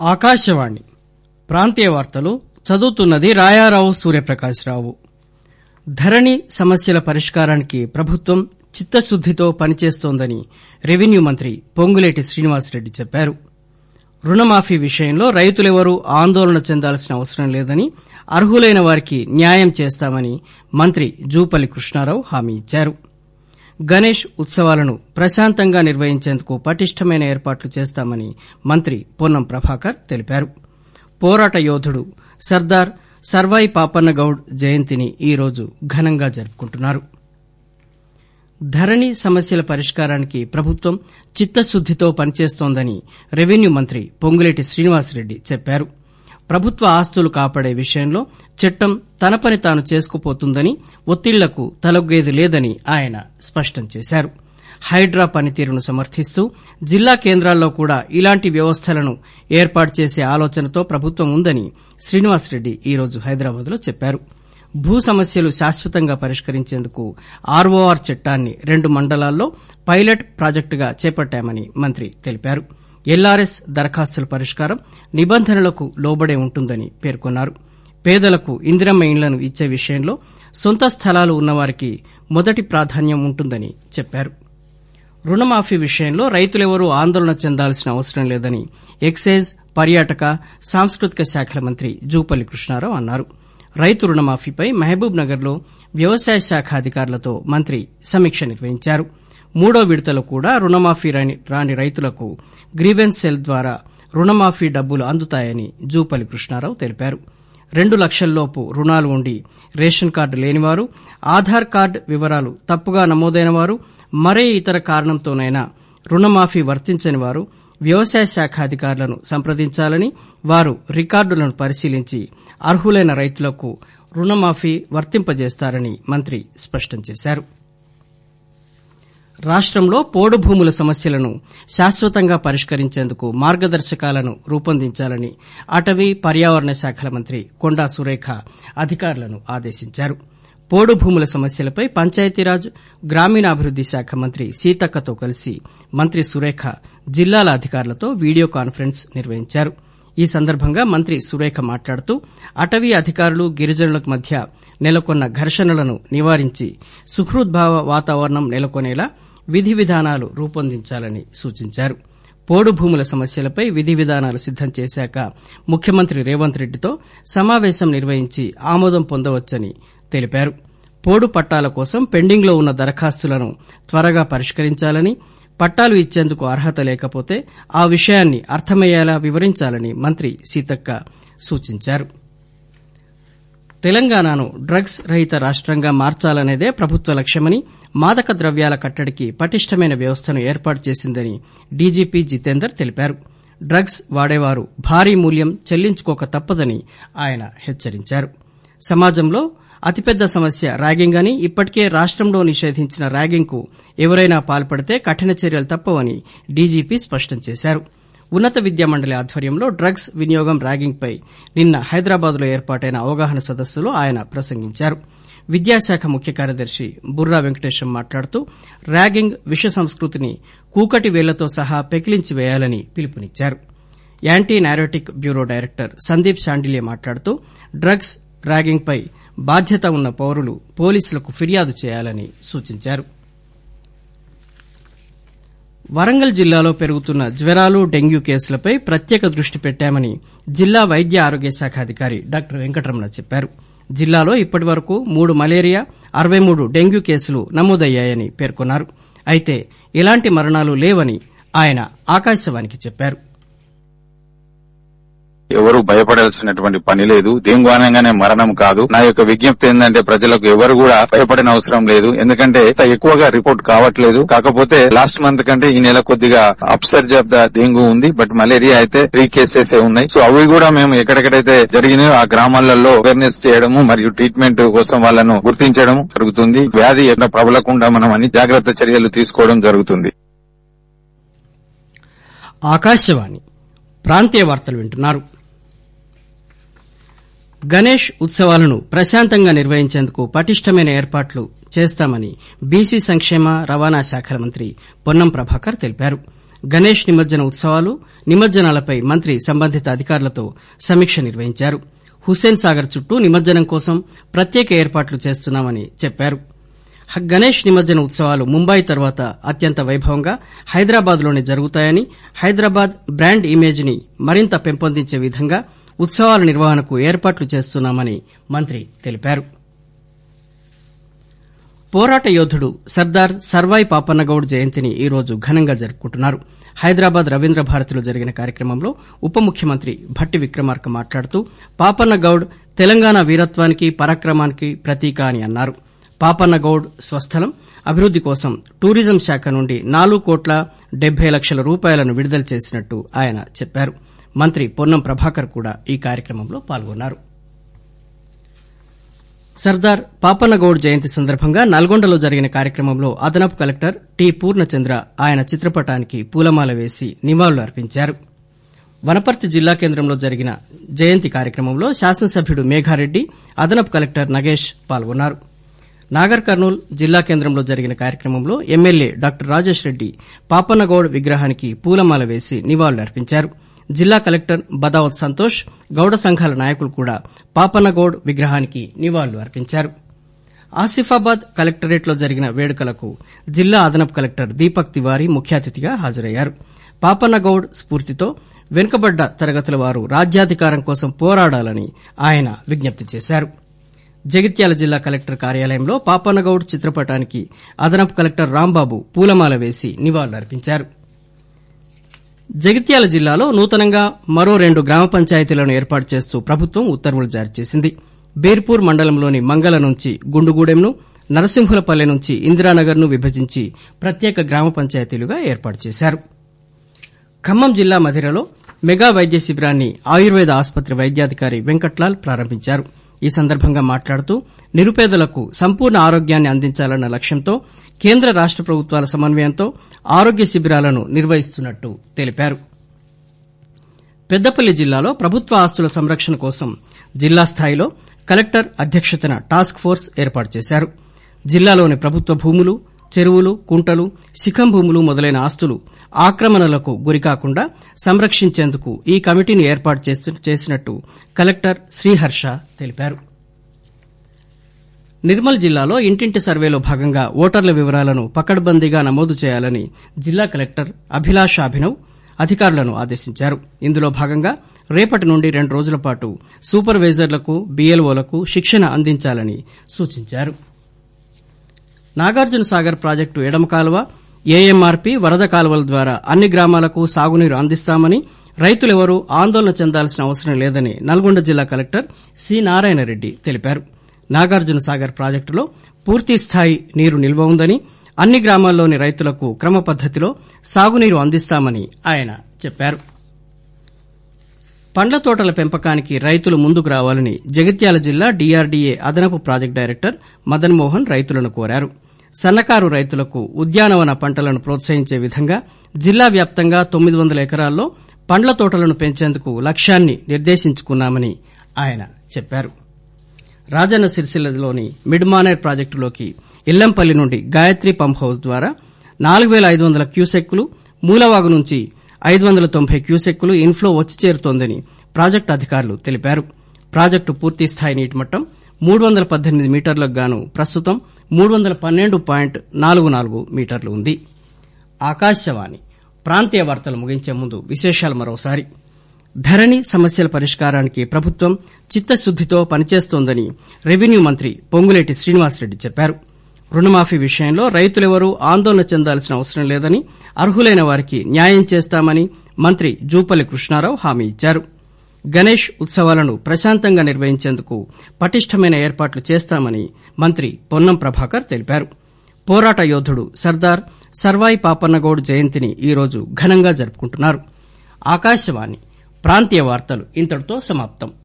ఆకాశవాణి ప్రాంతీయ వార్తలు చదువుతున్నది రాయారావు సూర్యప్రకాశ్రావు. ధరణి సమస్యల పరిష్కారానికి ప్రభుత్వం చిత్తశుద్దితో పనిచేస్తోందని రెవెన్యూ మంత్రి పొంగులేటి శ్రీనివాసరెడ్డి చెప్పారు. రుణమాఫీ విషయంలో రైతులెవరూ ఆందోళన చెందాల్సిన అవసరం లేదని, అర్హులైన వారికి న్యాయం చేస్తామని మంత్రి జూపల్లి కృష్ణారావు హామీ ఇచ్చారు. గణేష్ ఉత్సవాలను ప్రశాంతంగా నిర్వహించేందుకు పటిష్టమైన ఏర్పాట్లు చేస్తామని మంత్రి పొన్నం ప్రభాకర్ తెలిపారు. పోరాట యోధుడు సర్దార్ సర్వాయి పాపన్నగౌడ్ జయంతిని ఈరోజు ఘనంగా జరుపుకుంటున్నారు. ధరణి సమస్యల పరిష్కారానికి ప్రభుత్వం చిత్తశుద్దితో పనిచేస్తోందని రెవెన్యూ మంత్రి పొంగులేటి శ్రీనివాసరెడ్డి చెప్పారు. ప్రభుత్వ ఆస్తులు కాపాడే విషయంలో చట్టం తన పని తాను చేసుకుపోతుందని, ఒత్తిళ్లకు తలొగ్గేది లేదని ఆయన స్పష్టం చేశారు. హైడ్రా పనితీరును సమర్థిస్తూ జిల్లా కేంద్రాల్లో కూడా ఇలాంటి వ్యవస్థలను ఏర్పాటు చేసే ఆలోచనతో ప్రభుత్వం ఉందని శ్రీనివాసరెడ్డి ఈరోజు హైదరాబాద్లో చెప్పారు. భూ సమస్యలు శాశ్వతంగా పరిష్కరించేందుకు ఆర్ఓఆర్ చట్టాన్ని 2 మండలాల్లో పైలట్ ప్రాజెక్టుగా చేపట్టామని మంత్రి తెలిపారు. ఎల్ఆర్ఎస్ దరఖాస్తుల పరిష్కారం నిబంధనలకు లోబడే ఉంటుందని పేర్కొన్నారు. పేదలకు ఇందిరమ్మ ఇండ్లను ఇచ్చే విషయంలో సొంత స్థలాలు ఉన్నవారికి మొదటి ప్రాధాన్యం ఉంటుందని చెప్పారు. రుణమాఫీ విషయంలో రైతులెవరూ ఆందోళన చెందాల్సిన అవసరం లేదని ఎక్సైజ్, పర్యాటక, సాంస్కృతిక శాఖల మంత్రి జూపల్లి కృష్ణారావు అన్నారు. రైతు రుణమాఫీపై మహబూబ్ నగర్ లో వ్యవసాయ శాఖ అధికారులతో మంత్రి సమీక్ష నిర్వహించారు. 3వ విడతలో కూడా రుణమాఫీ రాని రైతులకు గ్రీవెన్స్ సెల్ ద్వారా రుణమాఫీ డబ్బులు అందుతాయని జూపల్లి కృష్ణారావు తెలిపారు. 2 లక్షల్లోపు రుణాలు ఉండి రేషన్ కార్డు లేనివారు, ఆధార్ కార్డు వివరాలు తప్పుగా నమోదైన వారు, మరే ఇతర కారణంతోనైనా రుణమాఫీ వర్తించని వారు వ్యవసాయ శాఖ అధికారులను సంప్రదించాలని, వారు రికార్డులను పరిశీలించి అర్హులైన రైతులకు రుణమాఫీ వర్తింపజేస్తారని మంత్రి స్పష్టం చేశారు. రాష్టంలో పోడు భూముల సమస్యలను శాశ్వతంగా పరిష్కరించేందుకు మార్గదర్శకాలను రూపొందించాలని అటవీ, పర్యావరణ శాఖల మంత్రి కొండా సురేఖ అధికారులను ఆదేశించారు. పోడు భూముల సమస్యలపై పంచాయతీరాజ్, గ్రామీణాభివృద్ది శాఖ మంత్రి సీతక్కతో కలిసి మంత్రి సురేఖ జిల్లాల అధికారులతో వీడియో కాన్ఫరెన్స్ నిర్వహించారు. ఈ సందర్భంగా మంత్రి సురేఖ మాట్లాడుతూ అటవీ అధికారులు, గిరిజనుల మధ్య నెలకొన్న ఘర్షణలను నివారించి సుహృద్భావ వాతావరణం నెలకొనేలా విధి విధానాలు రూపొందించాలని సూచించారు. పోడు భూముల సమస్యలపై విధి విధానాలు సిద్దం చేశాక ముఖ్యమంత్రి రేవంత్ రెడ్డితో సమావేశం నిర్వహించి ఆమోదం పొందవచ్చని తెలిపారు. పోడు పట్టాల కోసం పెండింగ్లో ఉన్న దరఖాస్తులను త్వరగా పరిష్కరించాలని, పట్టాలు ఇచ్చేందుకు అర్హత లేకపోతే ఆ విషయాన్ని అర్థమయ్యేలా వివరించాలని మంత్రి సీతక్క సూచించారు. తెలంగాణను డ్రగ్స్ రహిత రాష్టంగా మార్చాలనేదే ప్రభుత్వ లక్ష్యమని, మాదక ద్రవ్యాల కట్టడికి పటిష్టమైన వ్యవస్థను ఏర్పాటు చేసిందని డీజీపీ జితేందర్ తెలిపారు. డ్రగ్స్ వాడేవారు భారీ మూల్యం చెల్లించుకోక తప్పదని ఆయన హెచ్చరించారు. సమాజంలో అతిపెద్ద సమస్య ర్యాగింగ్ అని, ఇప్పటికే రాష్టంలో నిషేధించిన ర్యాగింగ్ కు ఎవరైనా పాల్పడితే కఠిన చర్యలు తప్పవని డీజీపీ స్పష్టం చేశారు. ఉన్నత విద్యామండలి ఆధ్వర్యంలో డ్రగ్స్ వినియోగం, ర్యాగింగ్ పై నిన్న హైదరాబాద్లో ఏర్పాటైన అవగాహన సదస్సులో ఆయన ప్రసంగించారు. విద్యాశాఖ ముఖ్య కార్యదర్శి బుర్రా వెంకటేశం మాట్లాడుతూ ర్యాగింగ్, విష సంస్కృతిని కూకటి వేళ్లతో సహా పెకిలించి వేయాలని పిలుపునిచ్చారు. Anti narcotic bureau director Sandeep Shandilya మాట్లాడుతూ డ్రగ్స్, ర్యాగింగ్ పై బాధ్యత ఉన్న పౌరులు పోలీసులకు ఫిర్యాదు చేయాలని సూచించారు. వరంగల్ జిల్లాలో పెరుగుతున్న జ్వరాలు, డెంగ్యూ కేసులపై ప్రత్యేక దృష్టి పెట్టామని జిల్లా వైద్య ఆరోగ్య శాఖ అధికారి డాక్టర్ వెంకటరమణ చెప్పారు. జిల్లాలో ఇప్పటి వరకు 3 మలేరియా, 63 డెంగ్యూ కేసులు నమోదయ్యాయని పేర్కొన్నారు. అయితే ఎలాంటి మరణాలు లేవని ఆయన ఆకాశవాణికి చెప్పారు. ఎవరు భయపడాల్సినటువంటి పని లేదు. డెంగ్యూ అనగానే మరణం కాదు. నా యొక్క విజ్ఞప్తి ఏంటంటే ప్రజలకు ఎవరు కూడా భయపడిన అవసరం లేదు. ఎందుకంటే ఎక్కువగా రిపోర్ట్ కావట్లేదు. కాకపోతే లాస్ట్ మంత్ కంటే ఈ నెల కొద్దిగా అప్సర్జ్ ఆఫ్ ద డెంగ్యూ ఉంది. బట్ మలేరియా అయితే 3 కేసెస్ ఉన్నాయి. సో అవి కూడా మేము ఎక్కడెక్కడైతే జరిగినాయో ఆ గ్రామాలలో అవేర్నెస్ చేయడము మరియు ట్రీట్మెంట్ కోసం వాళ్ళను గుర్తించడం జరుగుతుంది. వ్యాధి ప్రబలకుండా మనం అన్ని జాగ్రత్త చర్యలు తీసుకోవడం జరుగుతుంది. ఆకాశవాణి ప్రాంతీయ వార్తలు వింటున్నారు. గణేష్ ఉత్సవాలను ప్రశాంతంగా నిర్వహించేందుకు పటిష్టమైన ఏర్పాట్లు చేస్తామని బీసీ సంక్షేమ, రవాణా శాఖల మంత్రి పొన్నం ప్రభాకర్ తెలిపారు. గణేష్ నిమజ్జన ఉత్సవాలు నిమజ్జనాలపై మంత్రి సంబంధిత అధికారులతో సమీక్ష నిర్వహించారు. హుస్సేన్ సాగర్ చుట్టూ నిమజ్జనం కోసం ప్రత్యేక ఏర్పాట్లు చేస్తున్నామని చెప్పారు. గణేష్ నిమజ్జన ఉత్సవాలు ముంబాయి తర్వాత అత్యంత వైభవంగా హైదరాబాద్ లోనే జరుగుతాయని, హైదరాబాద్ బ్రాండ్ ఇమేజ్ ని మరింత పెంపొందించే విధంగా ఉత్సవాల నిర్వహణకు ఏర్పాట్లు చేస్తున్నామని మంత్రి తెలిపారు. పోరాట యోధుడు సర్దార్ సర్వాయి పాపన్నగౌడ్ జయంతిని ఈరోజు ఘనంగా జరుపుకుంటున్నారు. హైదరాబాద్ రవీంద్ర భారతిలో జరిగిన కార్యక్రమంలో ఉప ముఖ్యమంత్రి భట్టి విక్రమార్క మాట్లాడుతూ పాపన్నగౌడ్ తెలంగాణ వీరత్వానికి పరాక్రమానికి ప్రతీక అని అన్నారు. పాపన్నగౌడ్ స్వస్థలం అభివృద్ది కోసం టూరిజం శాఖ నుండి 4,70,00,000 రూపాయలను విడుదల చేసినట్టు ఆయన చెప్పారు. మంత్రి పొన్నం ప్రభాకర్ కూడా ఈ కార్యక్రమంలో పాల్గొన్నారు. సర్దార్ పాపన్నగౌడ్ జయంతి సందర్భంగా నల్గొండలో జరిగిన కార్యక్రమంలో అదనపు కలెక్టర్ టి పూర్ణచంద్ర ఆయన చిత్రపటానికి పూలమాల వేసి నివాళులు అర్పించారు. వనపర్తి జిల్లా కేంద్రంలో జరిగిన జయంతి కార్యక్రమంలో శాసనసభ్యుడు మేఘారెడ్డి, అదనపు కలెక్టర్ నగేష్ పాల్గొన్నారు. నాగర్ కర్నూల్ జిల్లా కేంద్రంలో జరిగిన కార్యక్రమంలో ఎమ్మెల్యే డాక్టర్ రాజేష్ రెడ్డి పాపన్నగౌడ్ విగ్రహానికి పూలమాల వేసి నివాళులర్పించారు. జిల్లా కలెక్టర్ బదావత్ సంతోష్, గౌడ సంఘాల నాయకులు కూడా పాపన్నగౌడ్ విగ్రహానికి నివాళులు అర్పించారు. ఆసిఫాబాద్ కలెక్టరేట్లో జరిగిన వేడుకలకు జిల్లా అదనపు కలెక్టర్ దీపక్ తివారీ ముఖ్య అతిథిగా హాజరయ్యారు. పాపన్నగౌడ్ స్ఫూర్తితో వెనుకబడ్డ తరగతుల వారు రాజ్యాధికారం కోసం పోరాడాలని ఆయన విజ్ఞప్తి చేశారు. జగిత్యాల జిల్లా కలెక్టర్ కార్యాలయంలో పాపన్నగౌడ్ చిత్రపటానికి అదనపు కలెక్టర్ రాంబాబు పూలమాల వేసి నివాళులర్పించారు. జగిత్యాల జిల్లాలో నూతనంగా మరో 2 గ్రామ పంచాయతీలను ఏర్పాటు చేస్తూ ప్రభుత్వం ఉత్తర్వులు జారీ చేసింది. బీర్పూర్ మండలంలోని మంగళ నుంచి గుండుగూడెంను, నరసింహులపల్లె నుంచి ఇందిరానగర్ ను విభజించి ప్రత్యేక గ్రామ పంచాయతీలుగా ఏర్పాటు చేశారు. ఖమ్మం జిల్లా మధిరలో మెగా వైద్య శిబిరాన్ని ఆయుర్వేద ఆసుపత్రి వైద్యాధికారి వెంకట్లాల్ ప్రారంభించారు. ఈ సందర్భంగా మాట్లాడుతూ నిరుపేదలకు సంపూర్ణ ఆరోగ్యాన్ని అందించాలన్న లక్ష్యంతో కేంద్ర రాష్ట ప్రభుత్వాల సమన్వయంతో ఆరోగ్య శిబిరాలను నిర్వహిస్తున్నట్టు తెలిపారు. పెద్దపల్లి జిల్లాలో ప్రభుత్వ ఆస్తుల సంరక్షణ కోసం జిల్లా స్థాయిలో కలెక్టర్ అధ్యక్షతన టాస్క్ ఫోర్స్ ఏర్పాటు చేశారు. జిల్లాలోని ప్రభుత్వ భూములు, చెరువులు, కుంటలు, శిఖం భూములు మొదలైన ఆస్తులు ఆక్రమణలకు గురికాకుండా సంరక్షించేందుకు ఈ కమిటీని ఏర్పాటు చేసినట్టు కలెక్టర్ శ్రీహర్ష తెలిపారు. నిర్మల్ జిల్లాలో ఇంటింటి సర్వేలో భాగంగా ఓటర్ల వివరాలను పకడ్బందీగా నమోదు చేయాలని జిల్లా కలెక్టర్ అభిలాష్ అభినవ్ అధికారులను ఆదేశించారు. ఇందులో భాగంగా రేపటి నుండి 2 రోజుల పాటు సూపర్వైజర్లకు, బీఎల్ఓలకు శిక్షణ అందించాలని సూచించారు. నాగార్జున సాగర్ ప్రాజెక్టు ఎడమ కాలువ, ఏఎంఆర్పీ వరద కాలువల ద్వారా అన్ని గ్రామాలకు సాగునీరు అందిస్తామని, రైతులెవరూ ఆందోళన చెందాల్సిన అవసరం లేదని నల్గొండ జిల్లా కలెక్టర్ సి నారాయణరెడ్డి తెలిపారు. నాగార్జున సాగర్ ప్రాజెక్టులో పూర్తిస్థాయి నీరు నిల్వ ఉందని, అన్ని గ్రామాల్లోని రైతులకు క్రమ పద్దతిలో సాగునీరు అందిస్తామని ఆయన చెప్పారు. పండ్ల తోటల పెంపకానికి రైతులు ముందుకు రావాలని జగిత్యాల జిల్లా డీఆర్డీఏ అదనపు ప్రాజెక్టు డైరెక్టర్ మదన్ మోహన్ రైతులను కోరారు. సన్నకారు రైతులకు ఉద్యానవన పంటలను ప్రోత్సహించే విధంగా జిల్లా వ్యాప్తంగా 900 ఎకరాల్లో పండ్ల తోటలను పెంచేందుకు లక్ష్యాన్ని నిర్దేశించుకున్నామని ఆయన చెప్పారు. రాజన్న సిరిసిల్లలోని మిడ్ మానేర్ ప్రాజెక్టులోకి ఇల్లంపల్లి నుండి గాయత్రి పంప్ హౌస్ ద్వారా 4,500 క్యూసెక్కులు, మూలవాగు నుంచి 590 క్యూసెక్కులు ఇన్ఫ్లో వచ్చి చేరుతోందని ప్రాజెక్టు అధికారులు తెలిపారు. ప్రాజెక్టు పూర్తిస్థాయి నీటిమట్టం 318 మీటర్లకు గాను ప్రస్తుతం 312.44 మీటర్లు ఉంది. ఆకాశవాణి ప్రాంతీయ వార్తలు ముగించే ముందు విశేషాలు మరోసారి. ధరణి సమస్యల పరిష్కారానికి ప్రభుత్వం చిత్తశుద్దితో పనిచేస్తోందని రెవెన్యూ మంత్రి పొంగులేటి శ్రీనివాసరెడ్డి చెప్పారు. రుణమాఫీ విషయంలో రైతులెవరూ ఆందోళన చెందాల్సిన అవసరం లేదని, అర్హులైన వారికి న్యాయం చేస్తామని మంత్రి జూపల్లి కృష్ణారావు హామీ ఇచ్చారు. గణేష్ ఉత్సవాలను ప్రశాంతంగా నిర్వహించేందుకు పటిష్టమైన ఏర్పాట్లు చేస్తామని మంత్రి పొన్నం ప్రభాకర్ తెలిపారు. పోరాట యోధుడు సర్దార్ సర్వాయి పాపన్నగౌడ్ జయంతిని ఈరోజు ఘనంగా జరుపుకుంటున్నారు. ఆకాశవాణి ప్రాంతీయ వార్తలు ఇంతటితో సమాప్తం.